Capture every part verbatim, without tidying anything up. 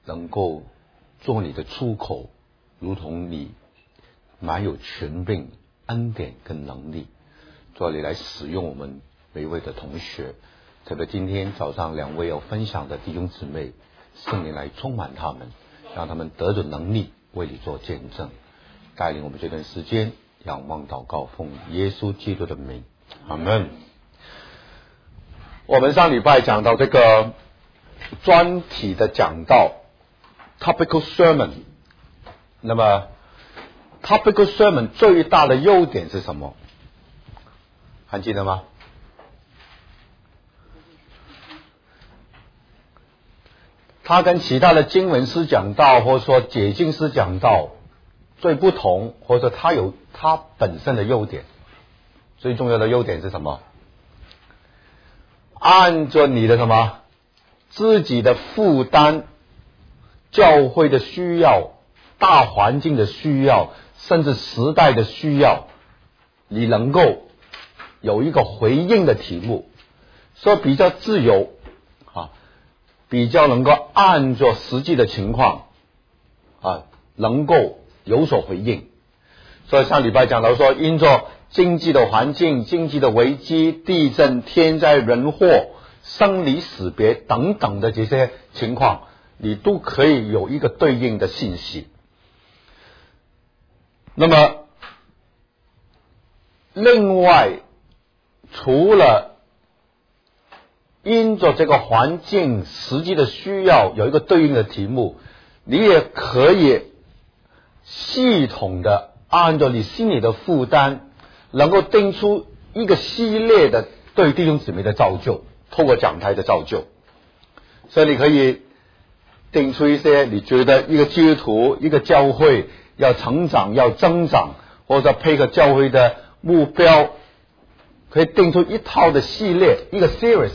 能够做你的出口，如同你满有权柄、恩典跟能力。主啊，你来使用我们每一位的同学，特别今天早上两位要分享的弟兄姊妹，圣灵来充满他们，让他们得着能力为你做见证，带领我们这段时间仰望祷告，奉耶稣基督的名，阿们。我们上礼拜讲到这个专题的讲道 topical sermon， 那么 topical sermon 最大的优点是什么？还记得吗？它跟其他的经文师讲道或者说解经师讲道最不同，或者它有它本身的优点。最重要的优点是什么？按着你的什么自己的负担、教会的需要、大环境的需要，甚至时代的需要，你能够有一个回应的题目，所以比较自由啊，比较能够按照实际的情况啊，能够有所回应。所以上礼拜讲到说，因着经济的环境、经济的危机、地震、天灾人祸、生离死别等等的这些情况，你都可以有一个对应的信息。那么另外，除了因着这个环境实际的需要有一个对应的题目，你也可以系统的按照你心里的负担，能够定出一个系列的对弟兄姊妹的造就，透过讲台的造就。所以你可以定出一些你觉得一个基督徒、一个教会要成长、要增长，或者配合教会的目标，可以定出一套的系列，一个 series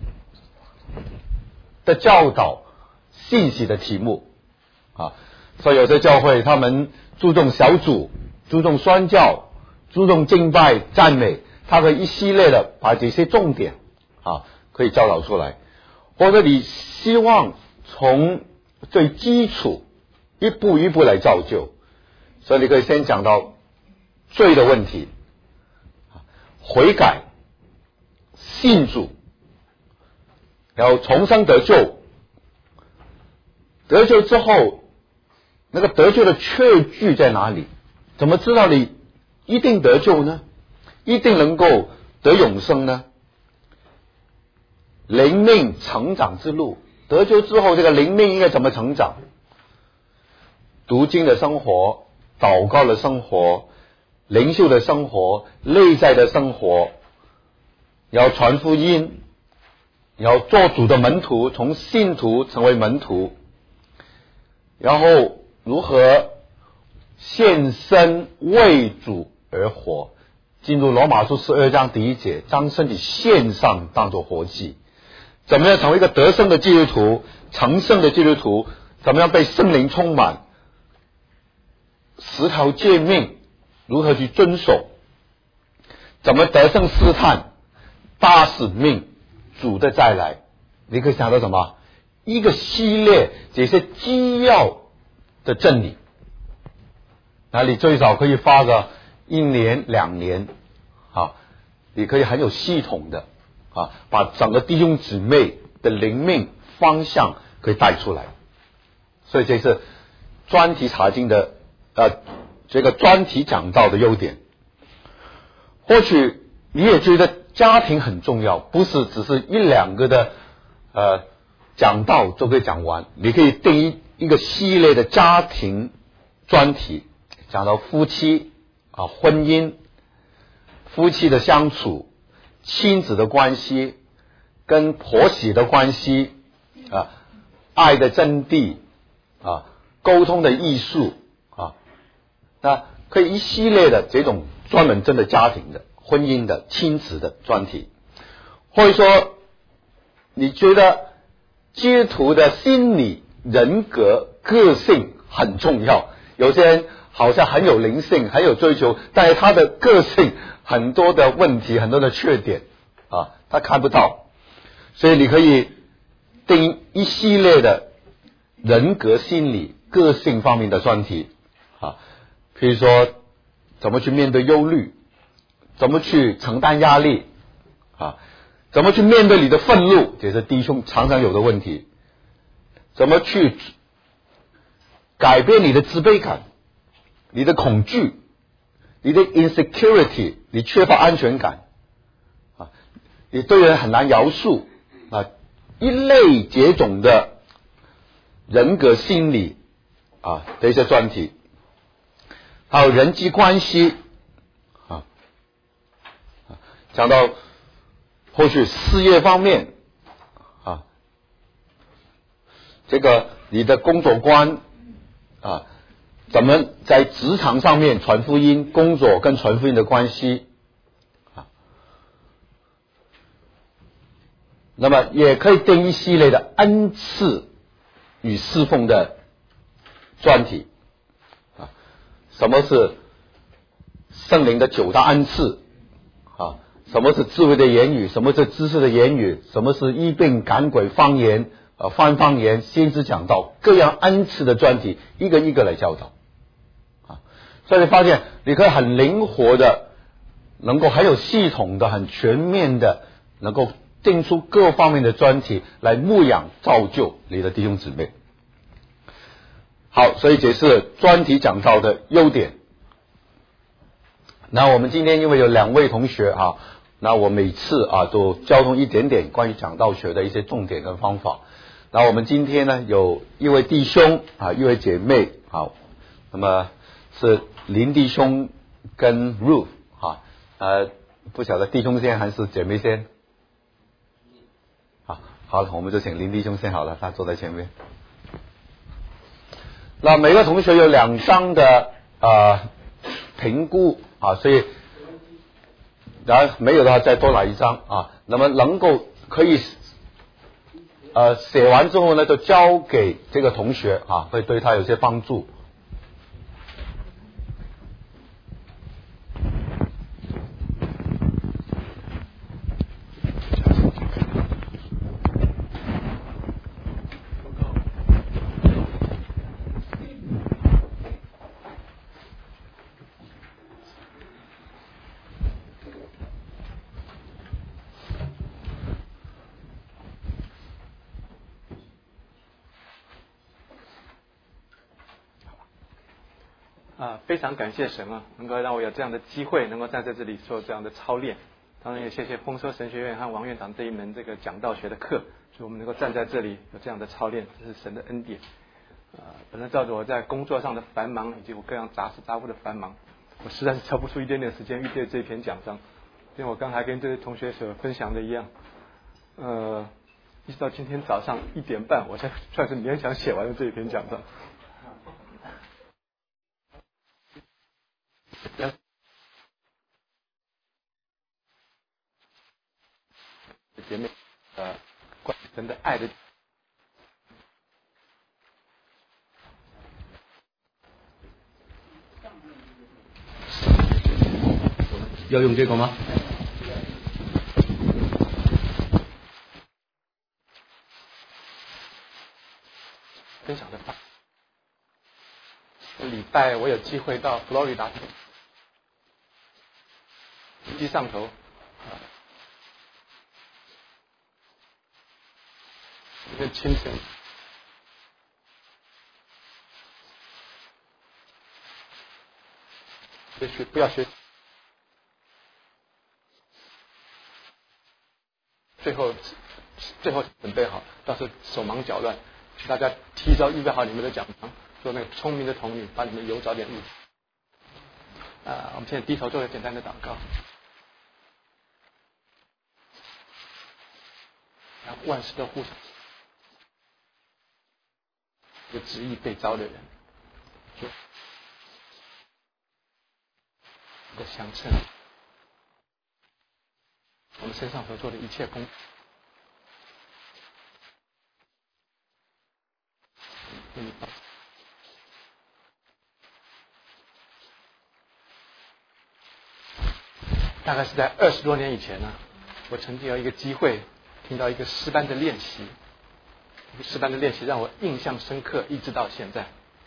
的教导信息的题目啊。所以有些教会他们注重小组，注重宣教，注重敬拜赞美，他可以一系列的把这些重点啊可以教导出来。或者你希望从最基础一步一步来造就，所以你可以先讲到罪的问题，悔改、信主，然后重生得救，得救之后那个得救的确据在哪里？怎么知道你一定得救呢？一定能够得永生呢？灵命成长之路，得救之后这个灵命应该怎么成长？读经的生活、祷告的生活、灵修的生活、内在的生活，要传福音，要做主的门徒，从信徒成为门徒，然后如何献身为主而活，进入罗马书十二章第一节，将身体献上当作活祭。怎么样成为一个得胜的基督徒、成圣的基督徒？怎么样被圣灵充满？十条诫命如何去遵守？怎么得胜试探？大使命，主的再来，你可以想到什么？一个系列这些基要的真理，那你最少可以花个一年两年啊，你可以很有系统的啊，把整个弟兄姊妹的灵命方向可以带出来。所以这是专题查经的呃这个专题讲道的优点。或许你也觉得家庭很重要，不是只是一两个的呃讲道就可以讲完，你可以定一一个系列的家庭专题，讲到夫妻啊、婚姻、夫妻的相处、亲子的关系、跟婆媳的关系啊、爱的真谛啊、沟通的艺术啊，那可以一系列的这种专门针对家庭的、婚姻的、亲子的专题。或者说你觉得基督徒的心理、人格、个性很重要，有些人好像很有灵性，很有追求，但是他的个性很多的问题，很多的缺点啊，他看不到，所以你可以定一系列的人格心理、个性方面的专题啊，譬如说怎么去面对忧虑，怎么去承担压力啊，怎么去面对你的愤怒，这是弟兄常常有的问题，怎么去改变你的自卑感、你的恐惧、你的 insecurity， 你缺乏安全感啊，你对人很难饶恕啊，一类这种的人格心理啊的一些专题，还有人际关系啊，讲到或许事业方面啊，这个你的工作观啊，怎么在职场上面传福音，工作跟传福音的关系啊，那么也可以定一系列的恩赐与侍奉的专题啊，什么是圣灵的九大恩赐啊？什么是智慧的言语？什么是知识的言语？什么是医病赶鬼方言？呃，翻方言、先知讲道，各样恩赐的专题，一个一个来教导啊。所以你发现，你可以很灵活的，能够很有系统的、很全面的，能够定出各方面的专题来牧养造就你的弟兄姊妹。好，所以这是专题讲道的优点。那我们今天因为有两位同学啊，那我每次啊都交通一点点关于讲道学的一些重点跟方法。那我们今天呢有一位弟兄啊，一位姐妹啊，那么是林弟兄跟 Ruth 啊，呃，不晓得弟兄先还是姐妹先？好，好，我们就请林弟兄先好了，他坐在前面。那每个同学有两张的呃评估啊，所以然后没有的话再多拿一张啊。那么能够可以呃写完之后呢，就交给这个同学啊，会对他有些帮助。 啊，非常感谢神啊，能够让我有这样的机会，能够站在这里做这样的操练。当然也谢谢丰收神学院和王院长这一门这个讲道学的课，所以我们能够站在这里有这样的操练，这是神的恩典。呃，本来照着我在工作上的繁忙以及我各样杂事杂物的繁忙，我实在是抽不出一点点时间预备这篇讲章。因为我刚才跟这位同学所分享的一样，呃，一直到今天早上一点半，我才算是勉强写完了这一篇讲章。姐妹，呃，关于神的爱的， 要用这个吗？ 分享的吧。礼拜我有机会到佛罗里达，飞机上头，啊，一个清晨，也许不要学，最后最后准备好，到时候手忙脚乱，请大家提早预备好你们的讲堂，做那个聪明的童女，把你们油早点入。啊，我们现在低头做个简单的祷告。让万事都互相，有旨意被招的人，就的相称，我们身上所做的一切功，愿你帮。大概是在二十多年以前呢，我曾经有一个机会听到一个诗班的练习， 诗班的练习让我印象深刻，一直到现在。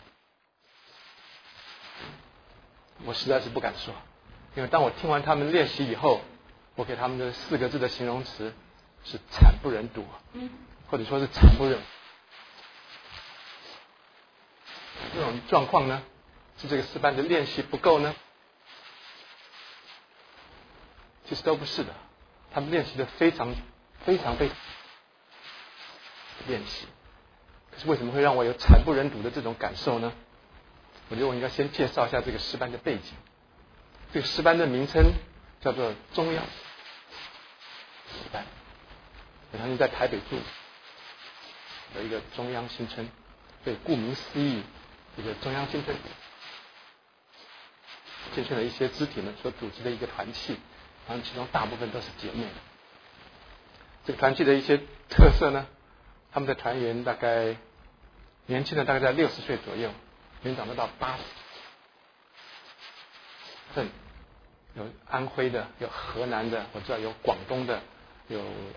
我实在是不敢说，因为当我听完他们练习以后，我给他们的四个字的形容词是惨不忍睹，或者说是惨不忍。这种状况呢，是这个诗班的练习不够呢？其实都不是的，他们练习的非常非常非常练习，可是为什么会让我有惨不忍睹的这种感受呢？我觉得我应该先介绍一下这个诗班的背景。这个诗班的名称叫做中央诗班，我相信在台北住有一个中央新村，所以顾名思义，这个中央新村建成了一些肢体们所组织的一个团契，然后其中大部分都是姐妹。这个团契的一些特色呢，他们的团员大概年轻的大概在六十岁左右，年长的到八十份，有安徽的，有河南的，我知道有广东的，有，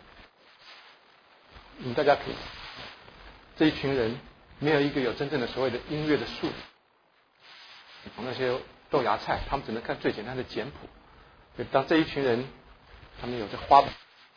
你们大家可以，这一群人没有一个有真正的所谓的音乐的术，那些豆芽菜，他们只能看最简单的简谱。所以当这一群人，他们有着花，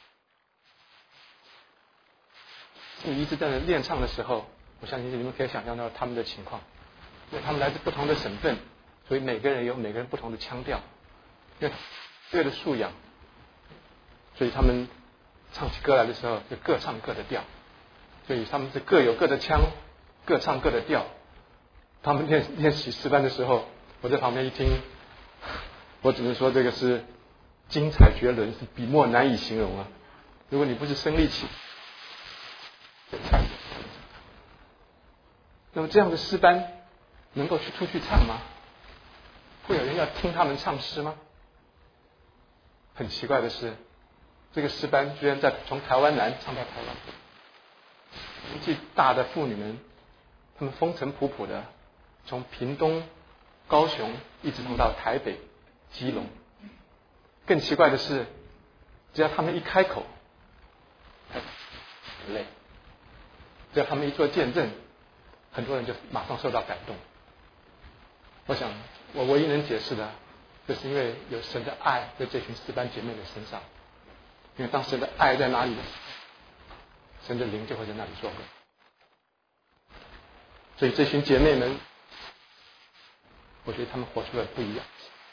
你一直在那练唱的时候，我相信你们可以想象到他们的情况，因为他们来自不同的省份，所以每个人有每个人不同的腔调，因为乐的素养，所以他们唱起歌来的时候就各唱各的调，所以他们是各有各的腔，各唱各的调。他们练练习诗班的时候，我在旁边一听，我只能说这个是精彩绝伦，是笔墨难以形容啊！如果你不是身临其，那么这样的诗班能够去出去唱吗？会有人要听他们唱诗吗？很奇怪的是，这个诗班居然在从台湾南唱到台湾，年纪大的妇女们，她们风尘仆仆的，从屏东、高雄一直唱到台北、基隆。更奇怪的是，只要他们一开口，很累；只要他们一做见证，很多人就马上受到感动。我想，我唯一能解释的，就是因为有神的爱在这群诗班姐妹的身上。因为当神的爱在哪里，神的灵就会在那里作工。所以这群姐妹们，我觉得她们活出了不一样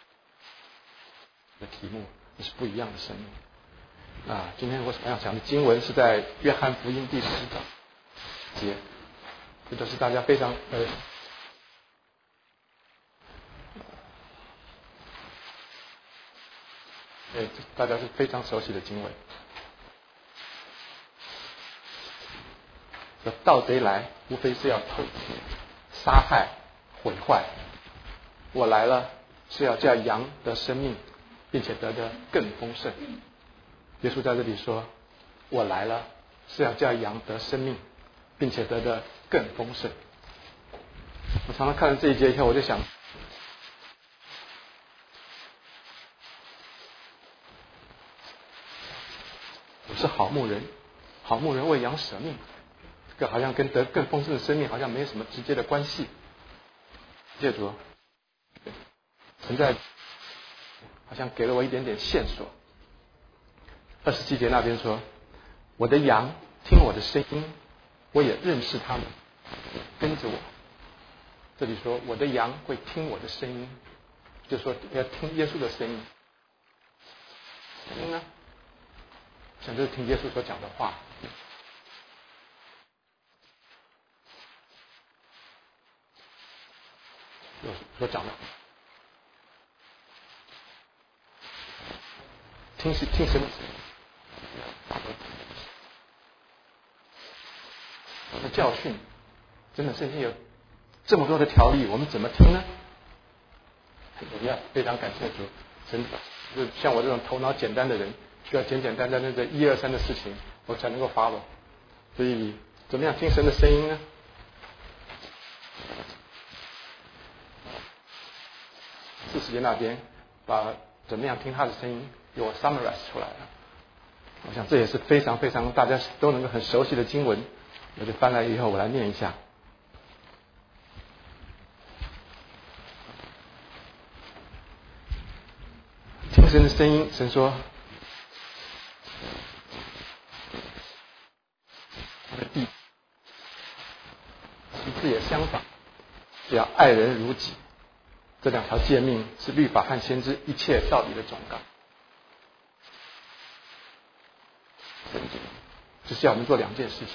的题目，也是不一样的生命。啊，今天我想要讲的经文是在约翰福音第十章节，这都是大家非常呃，呃，大家是非常熟悉的经文。这盗贼来，无非是要偷窃、杀害、毁坏。我来了，是要叫羊得生命，并且得的更丰盛。耶稣在这里说，我来了，是要叫羊得生命，并且得的更丰盛。我常常看了这一节以后，我就想，我是好牧人，好牧人为羊舍命，这个好像跟得更丰盛的生命好像没有什么直接的关系。借主存在好像给了我一点点线索。二十七节那边说，我的羊听我的声音，我也认识他们，跟着我。这里说我的羊会听我的声音，就是说要听耶稣的声音。听呢，想就是听耶稣所讲的话。所讲的，听是听神的教训，真的圣经有这么多的条例，我们怎么听呢？一样，非常感谢主，神就像我这种头脑简单的人，需要简简单单的这一二三的事情，我才能够 follow。所以，怎么样听神的声音呢？四十节那边把怎么样听他的声音给我 summarize 出来了。我想这也是非常非常大家都能够很熟悉的经文， 我就翻来以后，我来念一下。听神的声音，神说：“我的地，其次也相反，只要爱人如己。这两条诫命是律法和先知一切道理的总纲。就是要我们做两件事情。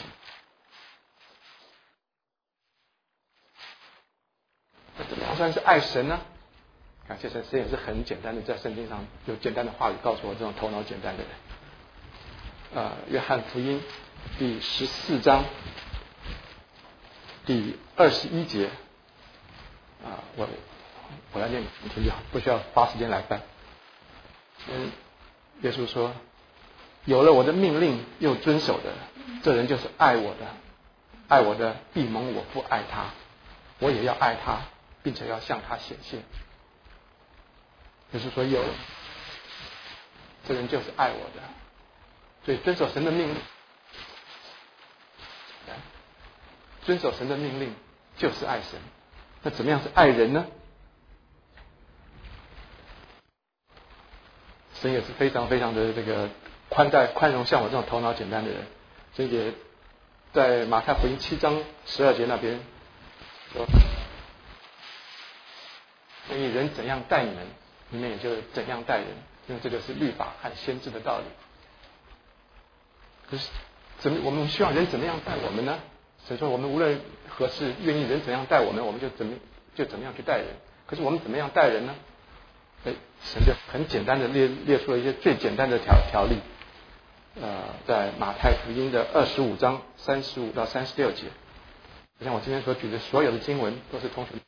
那怎么样算是爱神呢？感谢神，神也是很简单的，在圣经上有简单的话语告诉我这种头脑简单的人。呃，约翰福音第十四章第二十一节啊、呃，我我来念，你听就好，不需要花时间来翻。嗯，耶稣说：“有了我的命令又遵守的，这人就是爱我的。爱我的必蒙我父爱他，我也要爱他，并且要向他显现。”就是说，有了这人就是爱我的，所以遵守神的命令，遵守神的命令就是爱神。那怎么样是爱人呢？神也是非常非常的这个宽待宽容像我这种头脑简单的人，所以也在马太福音七章十二节那边说：“所以人怎样待你们，你们也就怎样待人，因为这就是律法和先知的道理。”可是怎么我们希望人怎么样待我们呢？神说我们无论何事愿意人怎样待我们，我们就怎么就怎么样去待人。可是我们怎么样待人呢？哎，神就很简单的列列出了一些最简单的条条例。呃，在马太福音的二十五章三十五到三十六节，像我今天所举的所有的经文都是同学。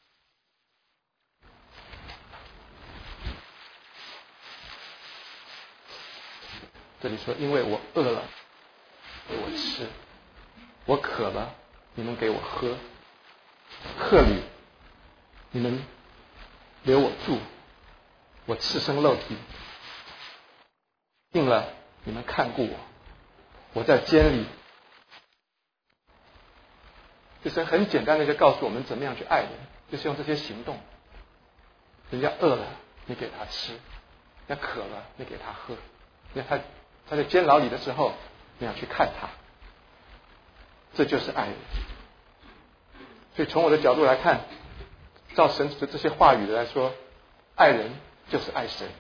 这里说：“因为我饿了，给我吃；我渴了，你们给我喝；客旅，你们留我住；我赤身露体，病了，你们看顾我；我在监里。”就是很简单的就告诉我们怎么样去爱人，就是用这些行动。人家饿了，你给他吃；人家渴了，你给他喝；人家他他在监牢里的时候，你要去看他，这就是爱人。所以从我的角度来看，照神的这些话语来说，爱人就是爱神。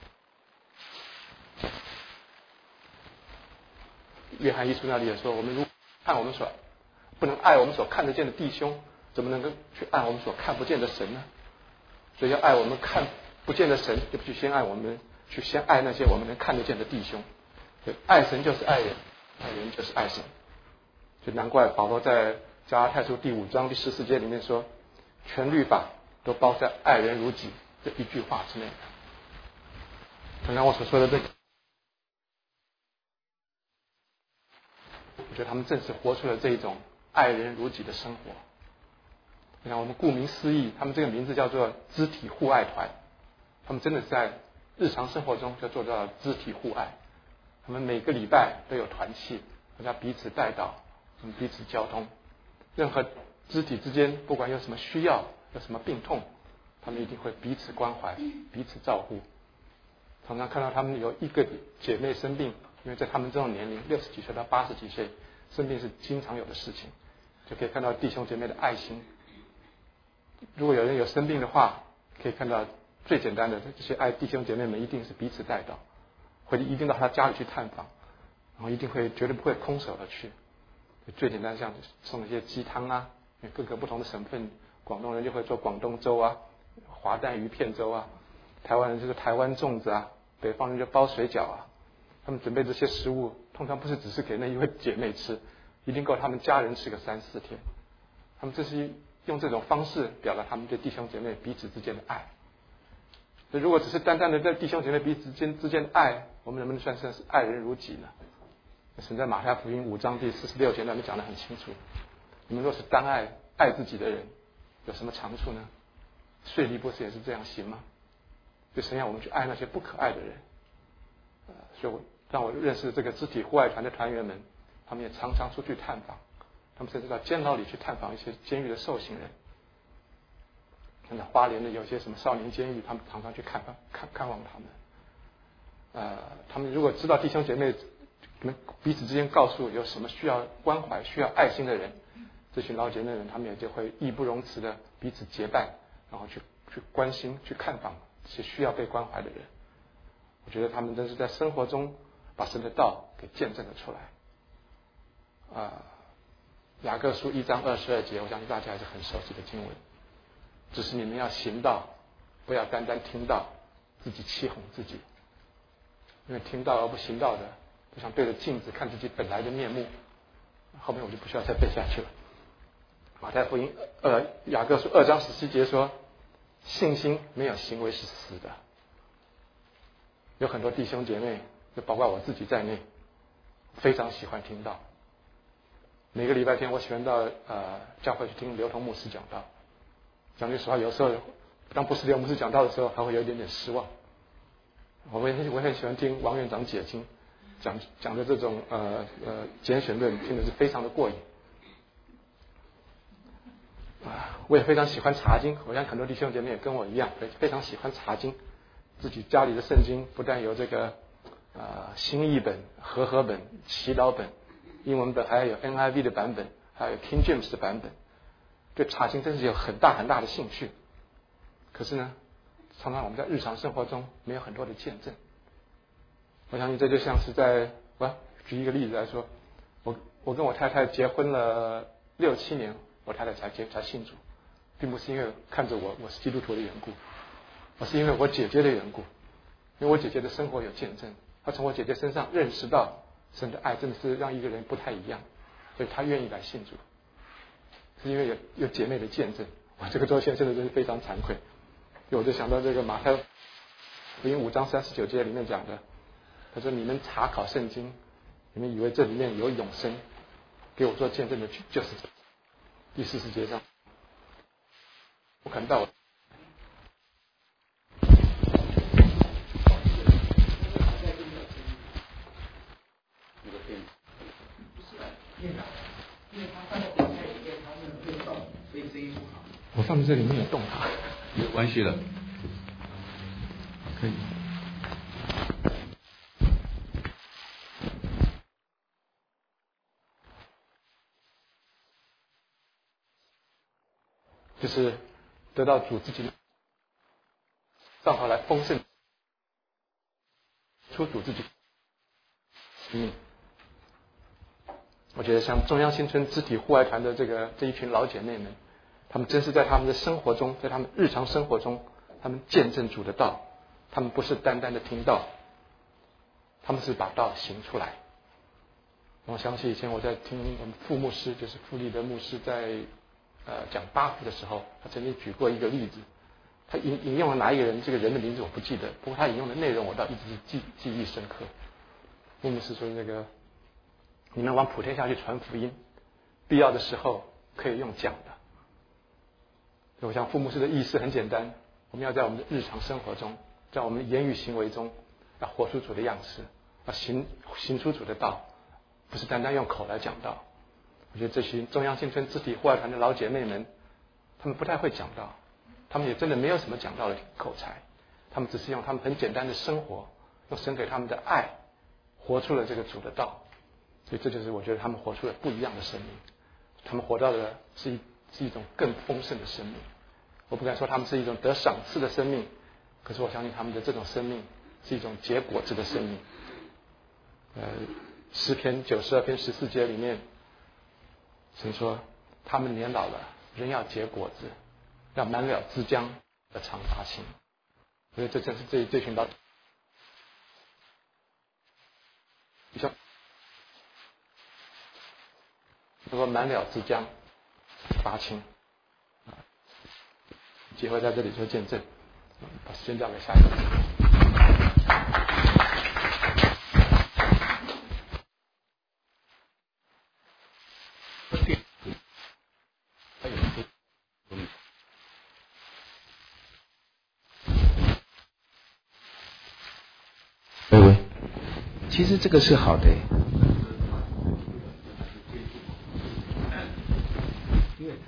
约翰一书那里也说，我们如果看我们所不能爱我们所看得见的弟兄，怎么能够去爱我们所看不见的神呢？所以要爱我们看不见的神，就必须先爱我们，去先爱那些我们能看得见的弟兄。爱神就是爱人，爱人就是爱神。就难怪保罗在加拉太书第五章第十四节里面说，全律法都包在爱人如己这一句话之内。刚刚我所说的这个，我觉得他们正是活出了这一种爱人如己的生活。你看，我们顾名思义，他们这个名字叫做肢体互爱团，他们真的是在日常生活中就做到了肢体互爱。他们每个礼拜都有团契，大家彼此带导，彼此交通。任何肢体之间，不管有什么需要，有什么病痛，他们一定会彼此关怀，彼此照顾。常常看到他们有一个姐妹生病，因为在他们这种年龄，六十几岁到八十几岁，生病是经常有的事情，就可以看到弟兄姐妹的爱心。如果有人有生病的话，可以看到最简单的这些爱弟兄姐妹们一定是彼此带导。会一定到他家里去探访，然后一定会绝对不会空手而去。最简单像送一些鸡汤啊，因为各个不同的省份，广东人就会做广东粥啊，滑蛋鱼片粥啊，台湾人就是台湾粽子啊，北方人就包水饺啊。他们准备这些食物，通常不是只是给那一位姐妹吃，一定够他们家人吃个三四天。他们这是用这种方式表达他们对弟兄姐妹彼此之间的爱。所以如果只是单单的在弟兄姐妹彼此之间之间的爱，我们能不能算是爱人如己呢？神在马太福音五章第四十六节那里讲得很清楚，你们若是单爱爱自己的人，有什么长处呢？税吏不是也是这样行吗？就神要我们去爱那些不可爱的人。呃，所以我让我认识这个肢体户外团的团员们，他们也常常出去探访， 他们甚至到监牢里去探访一些监狱的受刑人。那花莲的有些什么少年监狱，他们常常去看看看望他们。呃，他们如果知道弟兄姐妹们彼此之间告诉有什么需要关怀、需要爱心的人，这群老姐妹们，他们也就会义不容辞的彼此结伴，然后去去关心、去看访这些需要被关怀的人。我觉得他们真是在生活中把神的道给见证了出来。啊、呃，雅各书一章二十二节，我相信大家还是很熟悉的经文。只是你们要行道，不要单单听到，自己欺哄自己。因为听到而不行道的，就像对着镜子看自己本来的面目。后面我就不需要再背下去了。马太福音呃雅各书二章十七节说，信心没有行为是死的。有很多弟兄姐妹，就包括我自己在内，非常喜欢听道。每个礼拜天我喜欢到呃教会去听刘同牧师讲道。讲句实话，有时候当不是刘牧师讲道的时候，还会有一点点失望。我们我很喜欢听王院长解经，讲讲的这种呃呃简选论，听的是非常的过瘾。啊，我也非常喜欢查经，我想很多弟兄姐妹也跟我一样，非常喜欢查经。自己家里的圣经不但有这个呃新译本、和合本、祈祷本、英文本，还有 N I V 的版本，还有 King James 的版本。对查经真是有很大很大的兴趣。可是呢，常常我们在日常生活中没有很多的见证。我相信这就像是在，我举一个例子来说，我我跟我太太结婚了六七年，我太太才接才信主，并不是因为看着我我是基督徒的缘故，而是因为我姐姐的缘故。因为我姐姐的生活有见证，她从我姐姐身上认识到神的爱真的是让一个人不太一样，所以她愿意来信主，是因为有有姐妹的见证。我这个周先生真的是非常惭愧。我就想到这个马太福音五章三十九节里面讲的，他说：“你们查考圣经，你们以为这里面有永生，给我做见证的就是这。”第四十节上，我可能到我。我放在这里没有动它， 没关系的， 可以。就是得到主自己让他来丰盛，出主自己嗯，我觉得像中央新村肢体户外团的这个这一群老姐妹们，他们真是在他们的生活中，在他们日常生活中，他们见证主的道。他们不是单单的听道，他们是把道行出来。我想起以前我在听我们副牧师，就是傅立德牧师在呃讲八福的时候，他曾经举过一个例子。他引引用了哪一个人，这个人的名字我不记得，不过他引用的内容我倒一直是记记忆深刻。傅牧师说那个，你们往普天下去传福音，必要的时候可以用讲的。我想傅牧师的意思很简单，我们要在我们的日常生活中，在我们的言语行为中，要活出主的样式，要行行出主的道，不是单单用口来讲道。我觉得这群中央新村肢体户外团的老姐妹们，她们不太会讲道，她们也真的没有什么讲道的口才，她们只是用她们很简单的生活，用神给她们的爱，活出了这个主的道。所以这就是我觉得她们活出了不一样的生命，她们活到的是一是一种更丰盛的生命。我不敢说她们是一种得赏赐的生命，可是我相信她们的这种生命是一种结果子的生命。呃，诗篇九十二篇十四节里面，神说他们年老了，人要结果子，要满了枝浆的常发青。所以这正是这这群老，比较如果满了枝浆发青，机会在这里做见证。把时间交给下一个。 喂喂，其实这个是好的。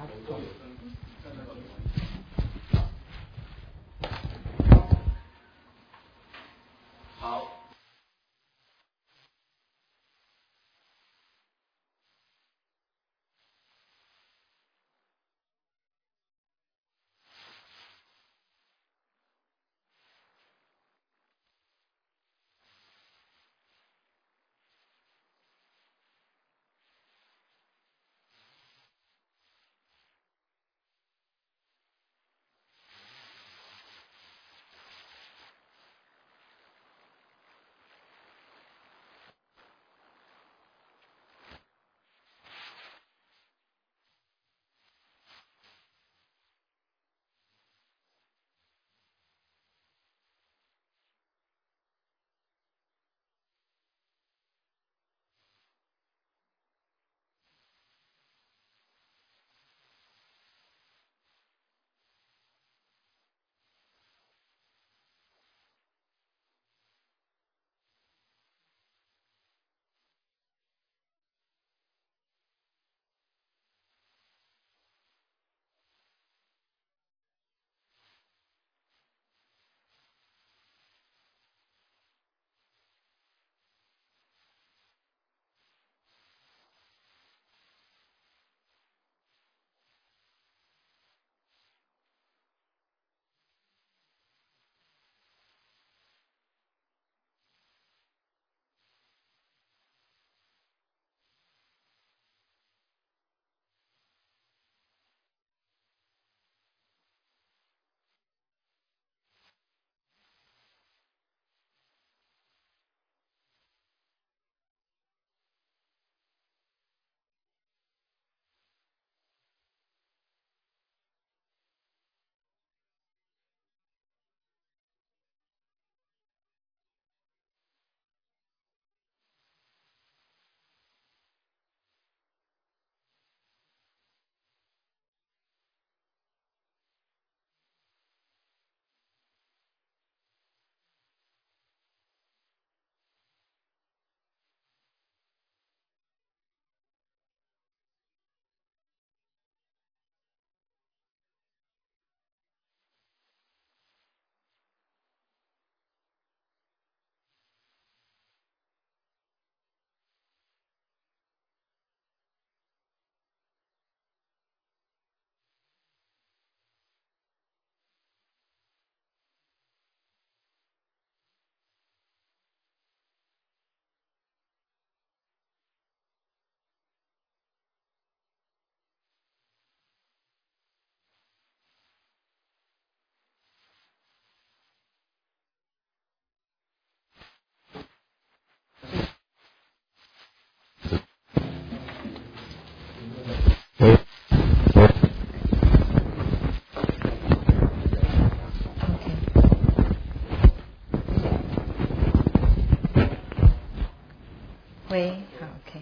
喂，好 ，OK。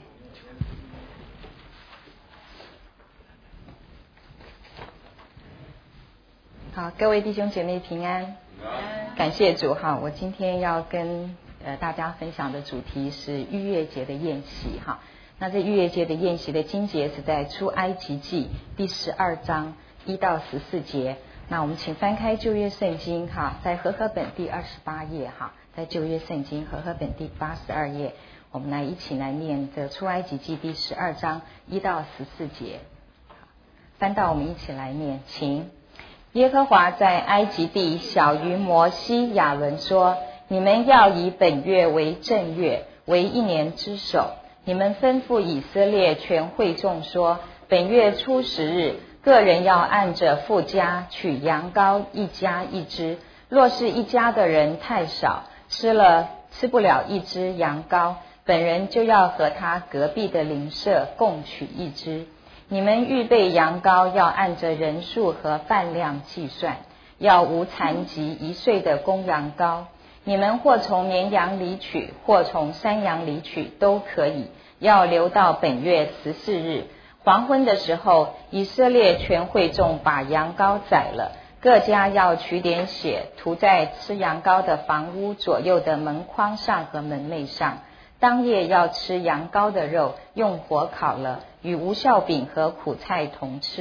好，各位弟兄姐妹平安，感谢主哈。我今天要跟呃大家分享的主题是逾越节的宴席哈。那这逾越节的宴席的经节是在出埃及记第十二章一到十四节。那我们请翻开旧约圣经哈，在和合本第二十八页哈，在旧约圣经和合本第八十二页，我们来一起来念这出埃及记第十二章一到十四节。翻到我们一起来念，请。耶和华在埃及地晓谕摩西亚伦说，你们要以本月为正月，为一年之首。你们吩咐以色列全会众说，本月初十日，个人要按着父家取羊羔一家一只。若是一家的人太少，吃了吃不了一只羊羔，本人就要和他隔壁的邻舍共取一只。你们预备羊羔要按着人数和饭量计算，要无残疾一岁的公羊羔。你们或从绵羊里取，或从山羊里取都可以，要留到本月十四日。黄昏的时候，以色列全会众把羊羔宰了，各家要取点血，涂在吃羊羔的房屋左右的门框上和门楣上。当夜要吃羊羔的肉，用火烤了，与无酵饼和苦菜同吃。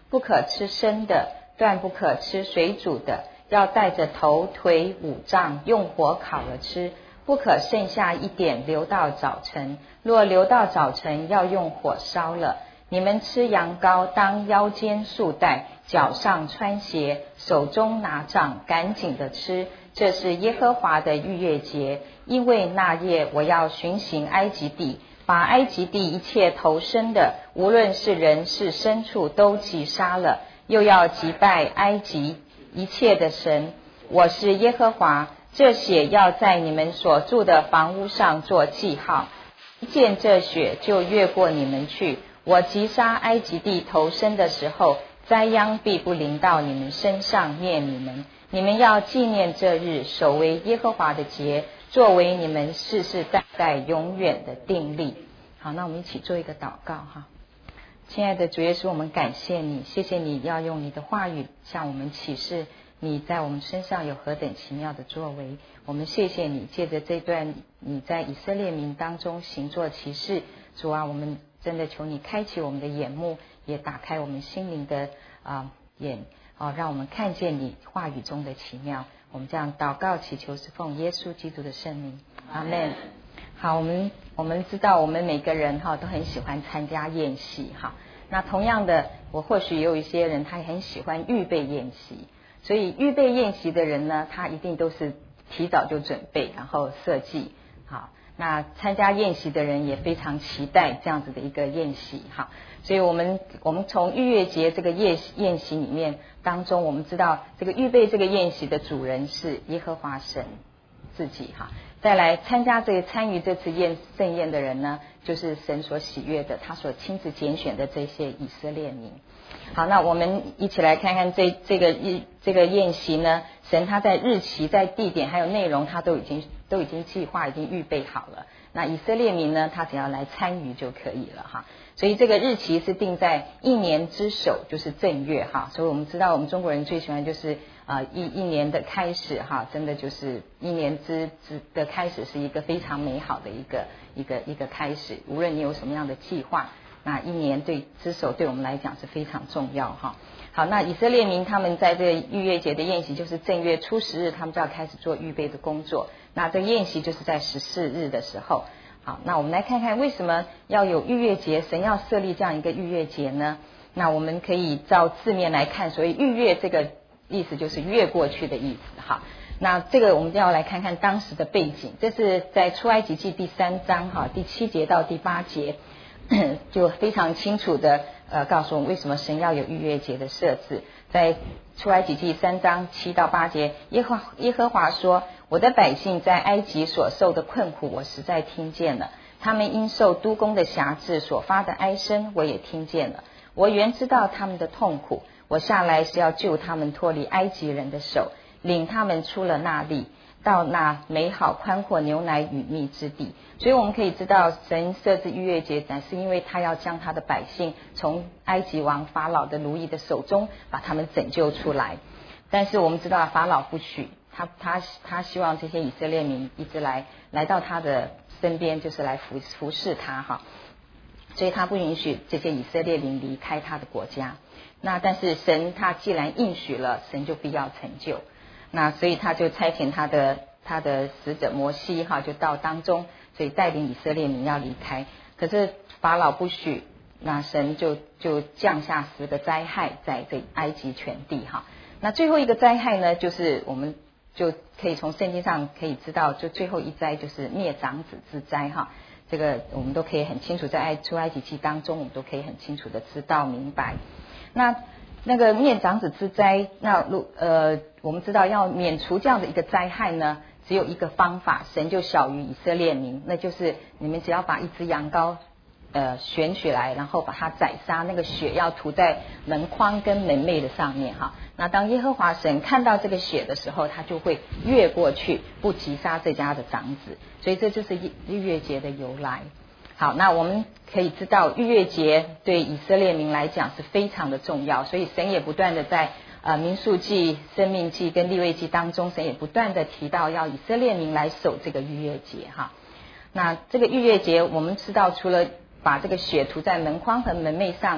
不可吃生的，断不可吃水煮的，要带着头腿五脏用火烤了吃，不可剩下一点留到早晨，若留到早晨要用火烧了。你们吃羊羔，当腰间束带，脚上穿鞋，手中拿杖，赶紧的吃，这是耶和华的逾越节。因为那夜我要巡行埃及地，把埃及地一切头生的，无论是人是牲畜，都击杀了，又要击败埃及一切的神。我是耶和华，这血要在你们所住的房屋上做记号，一见这血就越过你们去。我击杀埃及地头生的时候，灾殃必不临到你们身上，灭你们。你们要纪念这日，守为耶和华的节，作为你们世世代代永远的定例。好，那我们一起做一个祷告哈。亲爱的主耶稣，我们感谢你，谢谢你要用你的话语向我们启示你在我们身上有何等奇妙的作为。我们谢谢你，借着这段你在以色列民当中行作奇事，主啊，我们真的求你开启我们的眼目，也打开我们心灵的啊、呃、眼哦，让我们看见你话语中的奇妙。我们这样祷告祈求是奉耶稣基督的圣名，阿们。好，我们我们知道我们每个人哈都很喜欢参加宴席哈。那同样的，我或许也有一些人他也很喜欢预备宴席，所以预备宴席的人呢，他一定都是提早就准备，然后设计好。那参加宴席的人也非常期待这样子的一个宴席哈。所以我们我们从逾越节这个宴宴席里面当中，我们知道这个预备这个宴席的主人是耶和华神自己哈。再来参加这个参与这次宴盛宴的人呢，就是神所喜悦的，他所亲自拣选的这些以色列民。好，那我们一起来看看这这个这个宴席呢，神他在日期、在地点还有内容，他都已经都已经计划、已经预备好了。那以色列民呢，他只要来参与就可以了哈。所以这个日期是定在一年之首，就是正月哈。所以我们知道，我们中国人最喜欢就是啊、呃、一一年的开始哈，真的就是一年之之的开始是一个非常美好的一个一个一个开始。无论你有什么样的计划，那一年对之首对我们来讲是非常重要哈。好，那以色列民他们在这个逾越节的宴席，就是正月初十日，他们就要开始做预备的工作。那这个宴席就是在十四日的时候。好，那我们来看看为什么要有逾越节，神要设立这样一个逾越节呢？那我们可以照字面来看，所以逾越这个意思就是越过去的意思哈。那这个我们就要来看看当时的背景，这是在出埃及记第三章哈，第七节到第八节就非常清楚的呃告诉我们为什么神要有逾越节的设置。在出埃及记三章七到八节，耶和耶和华说，我的百姓在埃及所受的困苦我实在听见了，他们因受督工的辖制所发的哀声我也听见了，我原知道他们的痛苦，我下来是要救他们脱离埃及人的手，领他们出了那地，到那美好宽阔牛奶与蜜之地。所以我们可以知道，神设置逾越节乃是因为他要将他的百姓从埃及王法老的奴役的手中把他们拯救出来。但是我们知道法老不许，他他他希望这些以色列民一直来来到他的身边，就是来服服侍他哈。所以他不允许这些以色列民离开他的国家。那但是神他既然应许了，神就必要成就。那所以他就差遣他的他的使者摩西哈，就到当中，所以带领以色列民要离开。可是法老不许，那神就就降下十个灾害在这埃及全地哈。那最后一个灾害呢，就是我们就可以从圣经上可以知道，就最后一灾就是灭长子之灾哈。这个我们都可以很清楚，在埃出埃及记当中，我们都可以很清楚的知道明白。那那个灭长子之灾，那呃，我们知道要免除这样的一个灾害呢，只有一个方法，神就小于以色列民，那就是你们只要把一只羊羔呃选取来，然后把它宰杀，那个血要涂在门框跟门楣的上面哈。那当耶和华神看到这个血的时候，他就会越过去，不击杀这家的长子。所以这就是逾越节的由来。好，那我们可以知道逾越节对以色列民来讲是非常的重要，所以神也不断的在呃民数记、生命记跟利未记当中，神也不断的提到要以色列民来守这个逾越节哈。那这个逾越节我们知道，除了把这个血涂在门框和门楣上，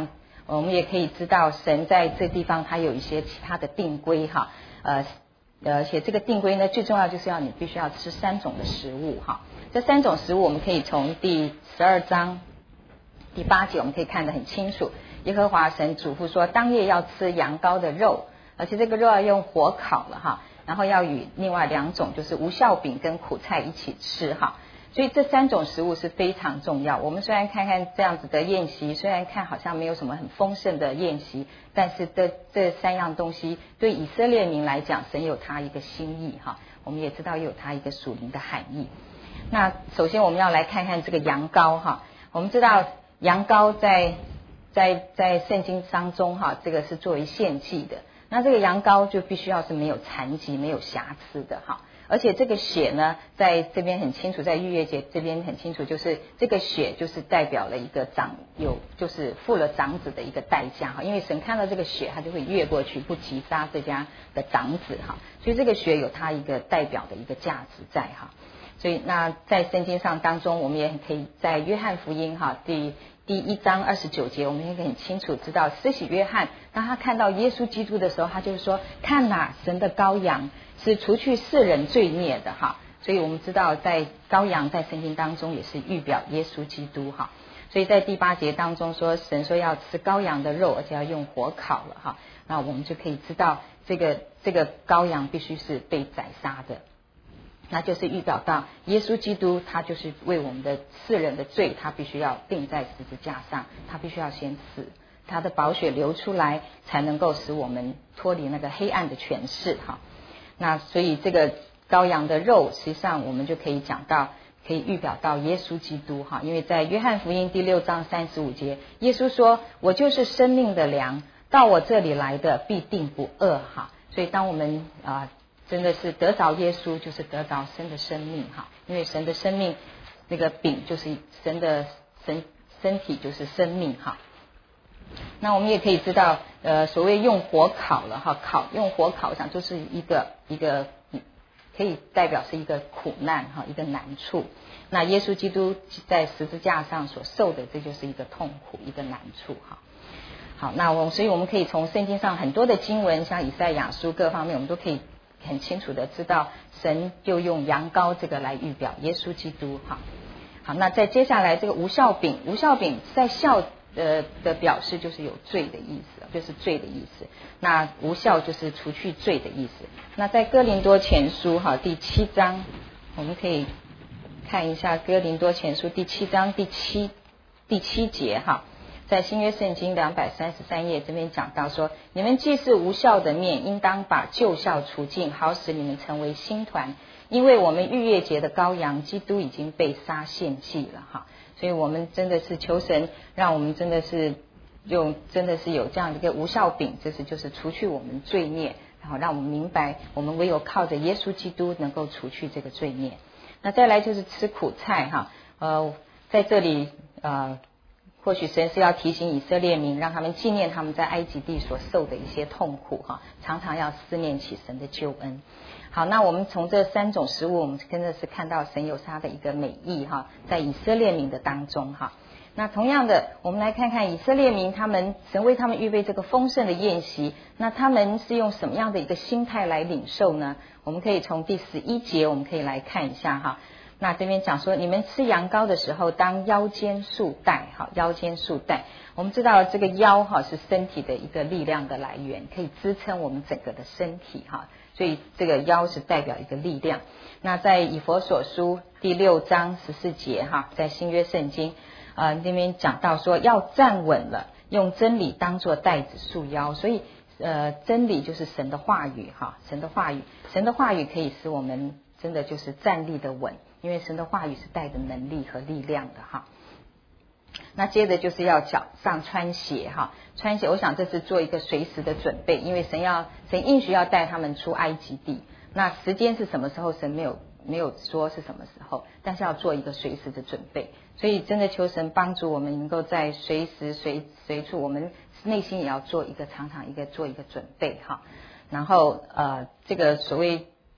我们也可以知道神在这地方他有一些其他的定规哈，呃而且这个定规呢，最重要就是要你必须要吃三种的食物哈。这三种食物我们可以从第十二章第八节我们可以看得很清楚。耶和华神嘱咐说，当夜要吃羊羔的肉，而且这个肉要用火烤了哈，然后要与另外两种就是无酵饼跟苦菜一起吃哈。所以这三种食物是非常重要。我们虽然看看这样子的宴席，虽然看好像没有什么很丰盛的宴席，但是这这三样东西对以色列民来讲，神有他一个心意哈。我们也知道有他一个属灵的含义。那首先我们要来看看这个羊羔哈。我们知道羊羔在在在圣经当中哈，这个是作为献祭的。那这个羊羔就必须要是没有残疾、没有瑕疵的哈。而且这个血呢，在这边很清楚，在逾越节这边很清楚，就是这个血就是代表了一个长有，就是付了长子的一个代价哈。因为神看到这个血，他就会越过去，不击杀这家的长子哈。所以这个血有它一个代表的一个价值在哈。所以那在圣经上当中，我们也可以在约翰福音哈第第一章二十九节，我们也可以很清楚知道，施洗约翰当他看到耶稣基督的时候，他就是说，看哪，神的羔羊是除去世人罪孽的哈。所以我们知道在羔羊在圣经当中也是预表耶稣基督哈。所以在第八节当中说，神说要吃羔羊的肉，而且要用火烤了哈。那我们就可以知道这个这个羔羊必须是被宰杀的，那就是预表到耶稣基督，他就是为我们的世人的罪，他必须要钉在十字架上，他必须要先死，他的宝血流出来，才能够使我们脱离那个黑暗的权势哈。那所以这个羔羊的肉，实际上我们就可以讲到，可以预表到耶稣基督哈。因为在约翰福音第六章三十五节，耶稣说，我就是生命的粮，到我这里来的必定不饿哈。所以当我们啊、呃真的是得着耶稣，就是得着神的生命哈。因为神的生命，那个饼就是神的神身体就是生命哈。那我们也可以知道，呃，所谓用火烤了哈，烤用火烤上就是一个一个可以代表是一个苦难哈，一个难处。那耶稣基督在十字架上所受的，这就是一个痛苦，一个难处哈。好，那我所以我们可以从圣经上很多的经文，像以赛亚书各方面，我们都可以很清楚的知道，神就用羊羔这个来预表耶稣基督哈。好，那再接下来这个无酵饼，无酵饼在酵呃的表示就是有罪的意思，就是罪的意思。那无酵就是除去罪的意思。那在哥林多前书哈第七章，我们可以看一下哥林多前书第七章第七第七节哈。在新约圣经两百三十三页这边讲到说，你们既是无酵的面，应当把旧酵除尽，好使你们成为新团，因为我们逾越节的羔羊基督已经被杀献祭了哈。所以我们真的是求神，让我们真的是用真的是有这样的一个无酵饼，这是就是除去我们罪孽，然后让我们明白，我们唯有靠着耶稣基督能够除去这个罪孽。那再来就是吃苦菜哈，呃，在这里呃。或许神是要提醒以色列民，让他们纪念他们在埃及地所受的一些痛苦哈，常常要思念起神的救恩。好，那我们从这三种食物，我们真的是看到神有他的一个美意哈，在以色列民的当中哈。那同样的，我们来看看以色列民，他们神为他们预备这个丰盛的宴席，那他们是用什么样的一个心态来领受呢？我们可以从第十一节，我们可以来看一下哈。那这边讲说，你们吃羊羔的时候，当腰间束带，好，腰间束带。我们知道这个腰哈是身体的一个力量的来源，可以支撑我们整个的身体哈，所以这个腰是代表一个力量。那在以弗所书第六章十四节哈，在新约圣经呃那边讲到说，要站稳了，用真理当作带子束腰。所以呃真理就是神的话语哈，神的话语，神的话语可以使我们真的就是站立的稳。因为神的话语是带着能力和力量的哈。那接着就是要脚上穿鞋哈，穿鞋，我想这是做一个随时的准备，因为神要神应许要带他们出埃及地，那时间是什么时候，神没有没有说是什么时候，但是要做一个随时的准备。所以真的求神帮助我们能够在随时随随处，我们内心也要做一个常常一个做一个准备哈。然后呃，这个所谓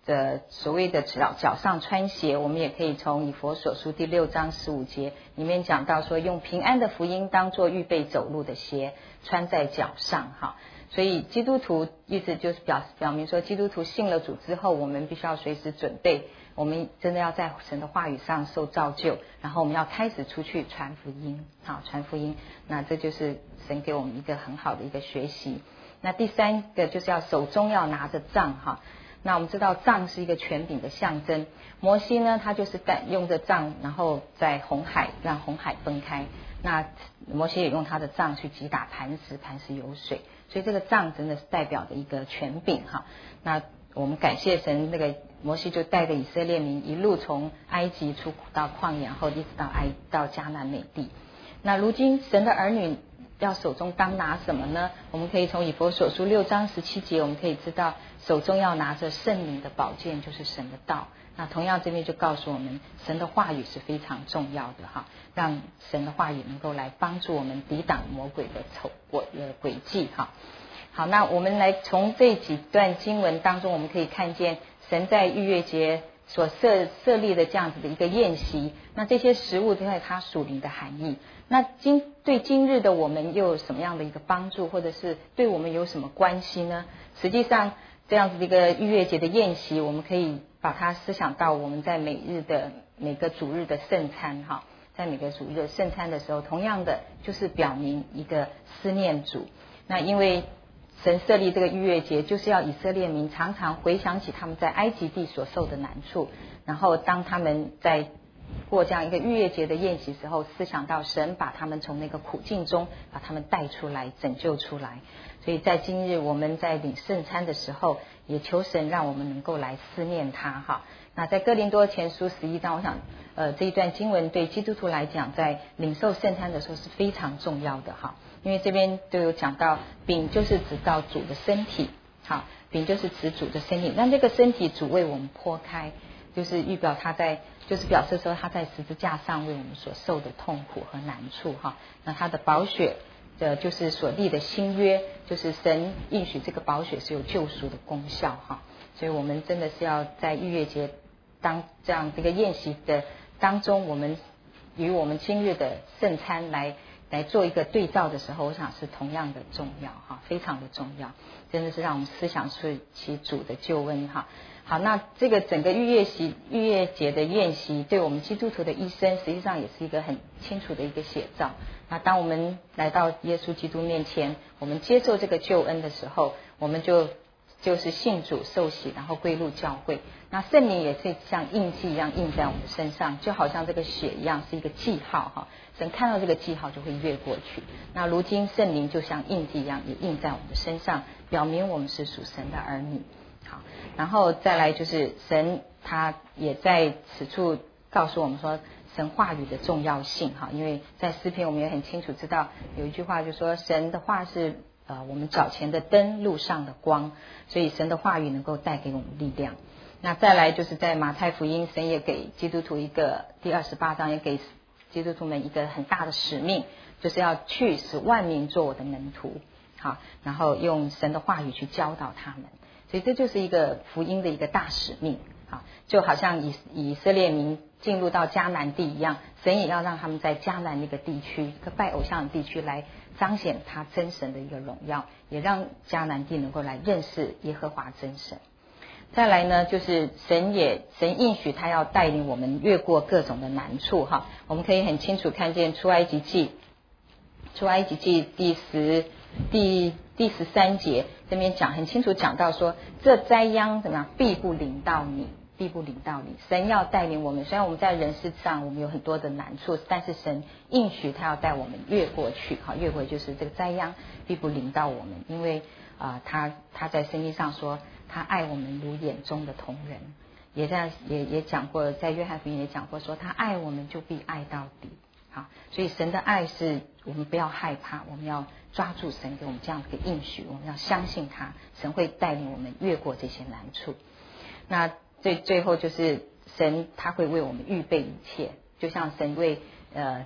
的所谓的脚脚上穿鞋，我们也可以从以弗所书第六章十五节里面讲到说，用平安的福音当作预备走路的鞋穿在脚上哈。所以基督徒意思就是表表明说，基督徒信了主之后，我们必须要随时准备，我们真的要在神的话语上受造就，然后我们要开始出去传福音，好，传福音。那这就是神给我们一个很好的一个学习。那第三个就是要手中要拿着杖哈。那我们知道杖是一个权柄的象征，摩西呢他就是带用着杖，然后在红海让红海分开，那摩西也用他的杖去击打磐石，磐石有水，所以这个杖真的是代表的一个权柄哈。那我们感谢神，那个摩西就带着以色列民一路从埃及出到旷野，然后一直到埃到迦南美地。那如今神的儿女要手中当拿什么呢？我们可以从以弗所书六章十七节，我们可以知道手中要拿着圣灵的宝剑，就是神的道。那同样这边就告诉我们，神的话语是非常重要的哈，让神的话语能够来帮助我们抵挡魔鬼的丑诡呃诡计哈。好，那我们来从这几段经文当中，我们可以看见神在逾越节所设设立的这样子的一个宴席，那这些食物都有它属灵的含义。那今对今日的我们又有什么样的一个帮助，或者是对我们有什么关系呢？实际上这样子的一个逾越节的宴席，我们可以把它思想到我们在每日的每个主日的圣餐哈，在每个主日的圣餐的时候，同样的就是表明一个思念主。那因为神设立这个逾越节，就是要以色列民常常回想起他们在埃及地所受的难处，然后当他们在过这样一个逾越节的宴席时候，思想到神把他们从那个苦境中把他们带出来，拯救出来。所以在今日我们在领圣餐的时候，也求神让我们能够来思念他哈。那在哥林多前书十一章，我想呃这一段经文对基督徒来讲，在领受圣餐的时候是非常重要的哈，因为这边都有讲到饼就是指到主的身体，好，饼就是指主的身体，那这个身体主为我们剖开，就是预表他在就是表示说他在十字架上为我们所受的痛苦和难处哈。那他的宝血的就是所立的新约，就是神应许这个宝血是有救赎的功效哈。所以我们真的是要在逾越节当这样这个宴席的当中，我们与我们今日的圣餐来来做一个对照的时候，我想是同样的重要哈，非常的重要，真的是让我们思想出其主的救恩哈。好，那这个整个逾越席逾越节的宴席，对我们基督徒的一生，实际上也是一个很清楚的一个写照。那当我们来到耶稣基督面前，我们接受这个救恩的时候，我们就就是信主受洗，然后归入教会。那圣灵也是像印记一样印在我们的身上，就好像这个血一样，是一个记号哈。神看到这个记号就会越过去。那如今圣灵就像印记一样，也印在我们的身上，表明我们是属神的儿女。好，然后再来就是神他也在此处告诉我们说神话语的重要性哈，因为在诗篇我们也很清楚知道有一句话就说神的话是呃我们脚前的灯，路上的光，所以神的话语能够带给我们力量。那再来就是在马太福音，神也给基督徒一个第二十八章也给基督徒们一个很大的使命，就是要去使万民做我的门徒，好，然后用神的话语去教导他们。所以这就是一个福音的一个大使命啊，就好像以以色列民进入到迦南地一样，神也要让他们在迦南那个地区，一个拜偶像的地区来彰显他真神的一个荣耀，也让迦南地能够来认识耶和华真神。再来呢，就是神也神应许他要带领我们越过各种的难处哈。我们可以很清楚看见出埃及记出埃及记第十第第十三节这边讲很清楚，讲到说这灾殃怎么样必不临到你，必不临到你。神要带领我们，虽然我们在人世上我们有很多的难处，但是神应许他要带我们越过去，好，越过就是这个灾殃必不临到我们，因为啊、呃，他他在圣经上说他爱我们如眼中的瞳人，也在也也讲过，在约翰福音也讲过说他爱我们就必爱到底。好，所以神的爱是我们不要害怕，我们要抓住神给我们这样的应许，我们要相信他，神会带领我们越过这些难处。那最最后就是神他会为我们预备一切，就像神为呃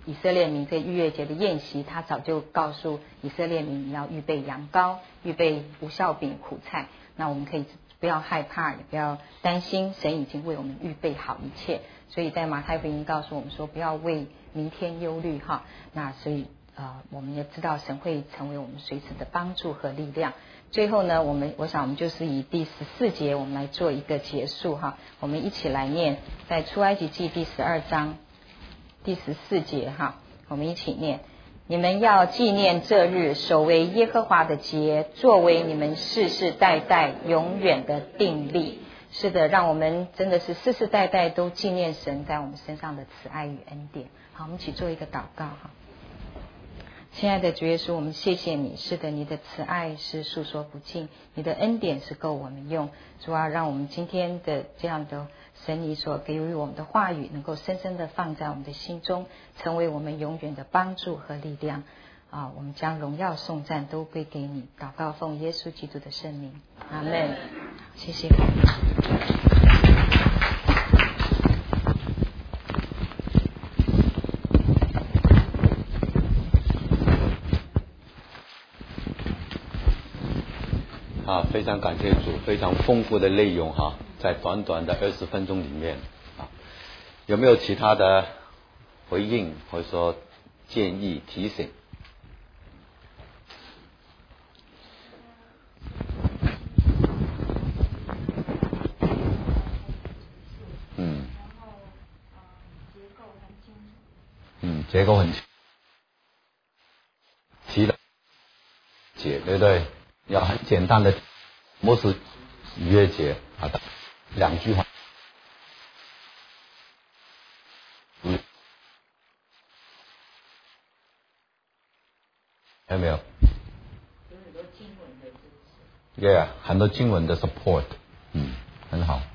以色列民这逾越节的宴席，他早就告诉以色列民，你要预备羊羔，预备无酵饼、苦菜。那我们可以不要害怕，也不要担心，神已经为我们预备好一切。所以在马太福音告诉我们说，不要为明天忧虑哈。那所以呃，我们也知道神会成为我们随时的帮助和力量。最后呢，我们我想我们就是以第十四节我们来做一个结束哈。我们一起来念在出埃及记第十二章第十四节哈，我们一起念。你们要纪念这日，守为耶和华的节，作为你们世世代代永远的定例。是的，让我们真的是世世代代都纪念神在我们身上的慈爱与恩典。好，我们一起做一个祷告哈。亲爱的主耶稣，我们谢谢你，是的，你的慈爱是诉说不尽，你的恩典是够我们用。主啊，让我们今天的这样的神你所给予我们的话语，能够深深的放在我们的心中，成为我们永远的帮助和力量。啊，我们将荣耀颂赞都归给你。祷告奉耶稣基督的圣名，阿们。谢谢。 啊，非常感谢主，非常丰富的内容哈，在短短的二十分钟里面啊，有没有其他的回应或者说建议提醒？嗯，嗯，结构很齐的节，对不对？要很简单的，什么是逾越节啊？两句话，嗯，有没有？有很多经文的支持。Yeah， 很多经文的 support， 嗯，很好。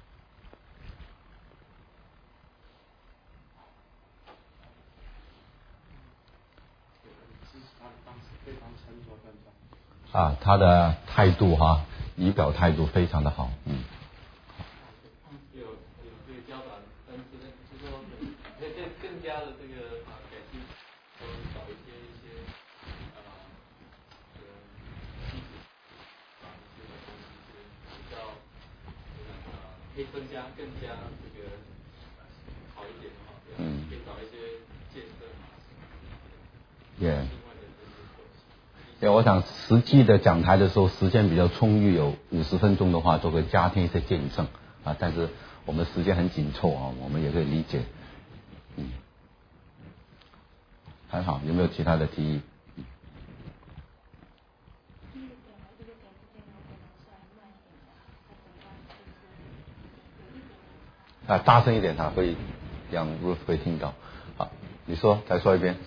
啊，他的态度哈，仪表态度非常的好，嗯。 有有这个教导，但是呢，就说更更加的这个啊，改进，我们找一些一些啊，这个细节啊，一些东西是比较啊，可以增加更加这个好一点的话，嗯，可以找一些建设嘛， 也。对，我想实际的讲台的时候时间比较充裕，有五十分钟的话，都会加添一些见证啊。但是我们时间很紧凑啊，我们也可以理解。嗯，很好，有没有其他的提议？啊，大声一点，他会让 Ruth 会听到。好，你说，再说一遍。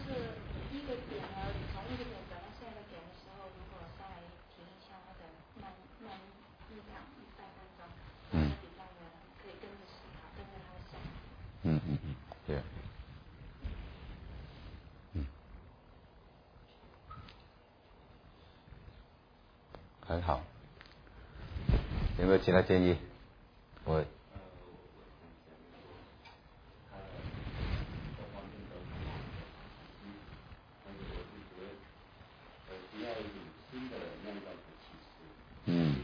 嗯嗯嗯，对，嗯，很好。有没有其他建议？我。嗯。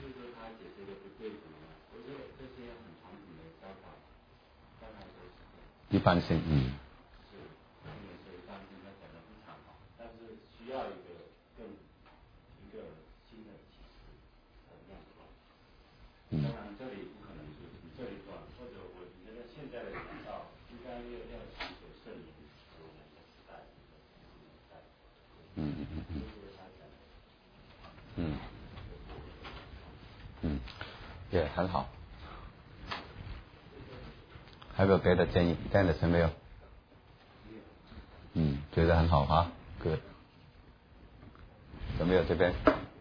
一般性，嗯。但是需要一个更一个新的启示，嗯。当然，这里不可能是你这一段，或者我觉得现在的讲道应该要要寻求圣灵和我们的时代，嗯嗯嗯嗯。嗯。嗯，也很好。还有没有别的建议？这样的没有？嗯，觉得很好哈，哥。有没有这边？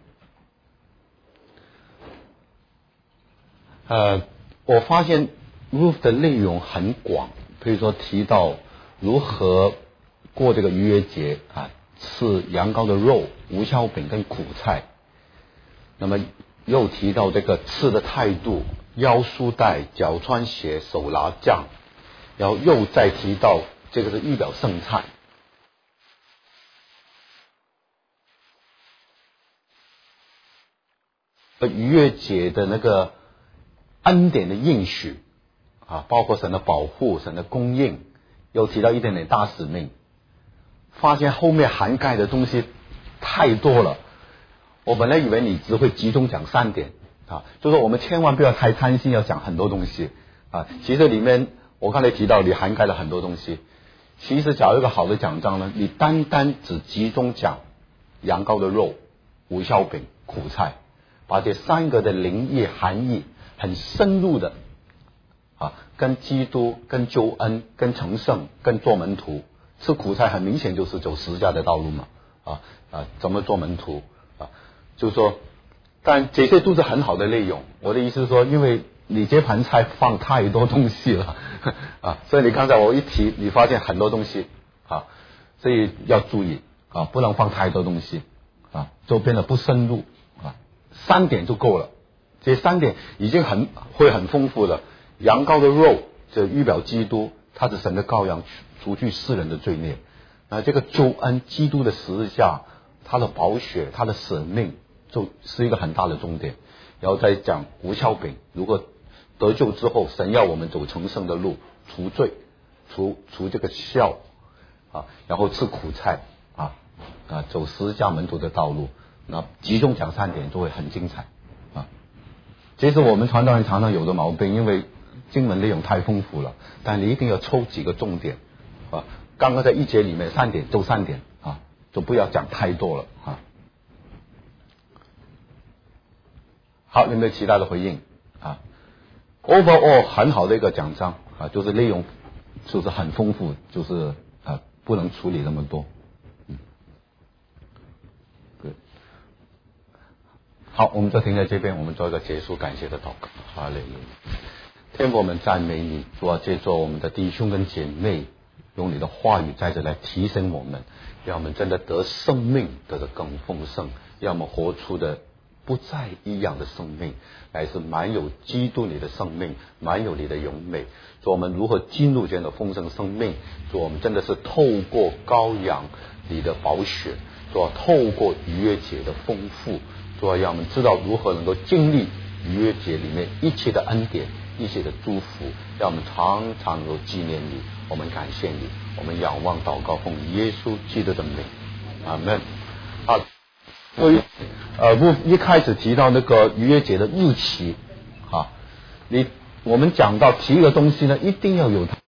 呃，我发现 Ruth 的内容很广，比如说提到如何过这个逾越节啊，吃羊羔的肉、无酵饼跟苦菜。那么又提到这个吃的态度，腰束带，脚穿鞋，手拿杖，然后又再提到这个是预表圣餐逾越节的那个恩典的应许啊，包括神的保护、神的供应，又提到一点点大使命，发现后面涵盖的东西太多了。我本来以为你只会集中讲三点啊，就说我们千万不要太贪心，要讲很多东西啊。其实里面我刚才提到，你涵盖了很多东西。其实找一个好的讲章呢，你单单只集中讲羊羔的肉、无酵饼、苦菜，把这三个的灵意含义很深入的啊，跟基督、跟救恩、跟成圣、跟做门徒。吃苦菜很明显就是走十架的道路嘛，啊啊，怎么做门徒啊？就是说，但这些都是很好的内容。我的意思是说，因为你这盘菜放太多东西了啊，所以你刚才我一提，你发现很多东西啊，所以要注意啊，不能放太多东西啊，就变得不深入啊，三点就够了。这三点已经很会很丰富了。羊羔的肉，这预表基督，他是神的羔羊，除去世人的罪孽。那这个救恩，基督的十字架，他的宝血，他的使命，就是一个很大的重点。然后再讲无酵饼，如果得救之后，神要我们走成圣的路，除罪，除除这个酵啊，然后吃苦菜啊啊，走十字架门徒的道路。那集中讲三点就会很精彩啊。其实我们传道人常常有的毛病，因为经文内容太丰富了，但你一定要抽几个重点啊。刚刚在一节里面三点就三点啊，就不要讲太多了啊。好，有没有其他的回应啊 ？Overall 很好的一个讲章啊，就是内容就是很丰富，就是啊不能处理那么多。嗯，对。好，我们就停在这边，我们做一个结束感谢的祷告。哈利路亚。天父，我们赞美你，主要借助我们的弟兄跟姐妹，用你的话语在这来提升我们，让我们真的得生命，得的更丰盛，让我们活出的不再一样的生命，乃是满有基督你的生命，满有你的荣美。说我们如何进入这样的丰盛生命？说我们真的是透过羔羊你的宝血，说透过逾越节的丰富，说让我们知道如何能够经历逾越节里面一切的恩典，一切的祝福，让我们常常能够纪念你。我们感谢你，我们仰望祷告，奉耶稣基督的名，阿门。好。所以，呃，不一开始提到那个逾越节的日期，哈，你我们讲到提一个东西呢，一定要有它